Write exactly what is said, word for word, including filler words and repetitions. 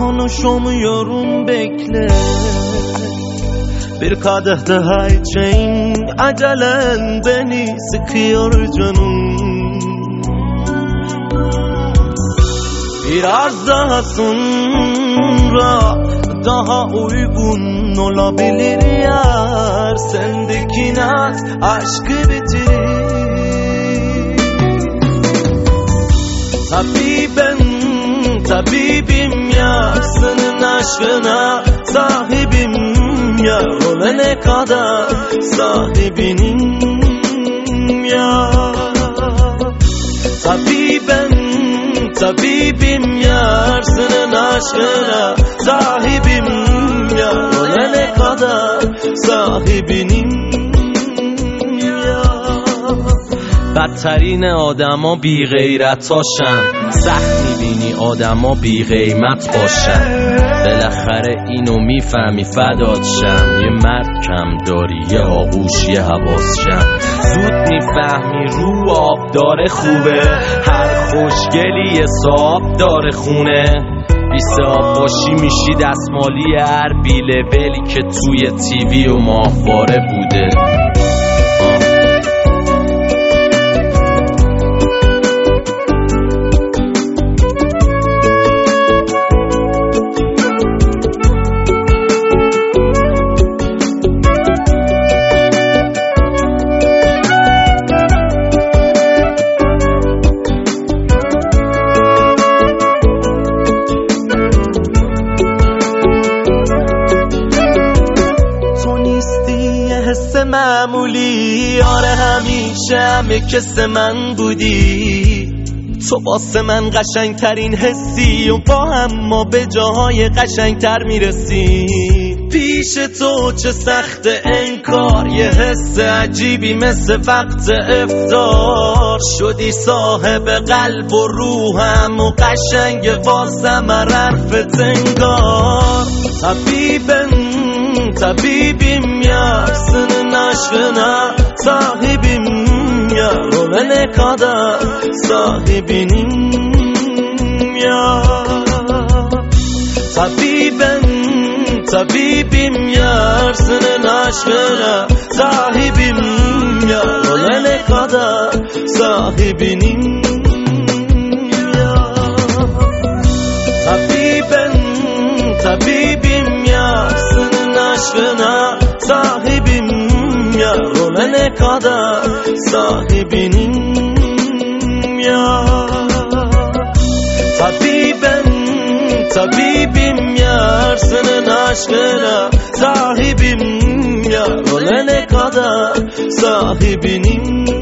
konuşamıyorum bekle. Bir kadeh daha içeyim, acelen beni sıkıyor canım. Biraz daha sonra daha uygun olabilir yar. Sendeki naz aşkı bitirir. Tabibim, tabibim yar, senin aşkına sahibim yar. Ölene kadar sahibinim yar. Tabibim, tabibim yar, senin aşkına sahibim yar. Ölene kadar sahibinim yar. بدترین آدما بی غیرتاشن، سخت میبینی آدما بی قیمت باشن. بالاخره اینو میفهمی فدات شم، یه مرد کم داری یه آغوش یه حواس شم. زود میفهمی رو آب داره خوبه، هر خوشگلی یه صاحب داره خونه. بیست آب باشی میشی دستمالی هر بی لولی که توی تیوی و ماهواره بوده. معمولی آره همیشه همه کس من بودی. تو واسه من قشنگ ترین حسی و با هم ما به جاهای قشنگ تر میرسی. پیش تو چه سخت انکار، یه حس عجیبی مثل وقت افطار. شدی صاحب قلب و روحم و قشنگ واسم حرفت انگار. طبیبم طبیبیم یار، senin aşkına sahibim yar. Ölene kadar sahibinim yar. Tabibim, tabibim yar, senin aşkına sahibim yar. Ölene kadar sahibinim yar. Tabibim, tabibim yar, senin aşkına sahibim yar. Ölene kadar sahibinim yar. Tabibim, tabibim yar, senin aşkına sahibim yar. Ölene kadar sahibinim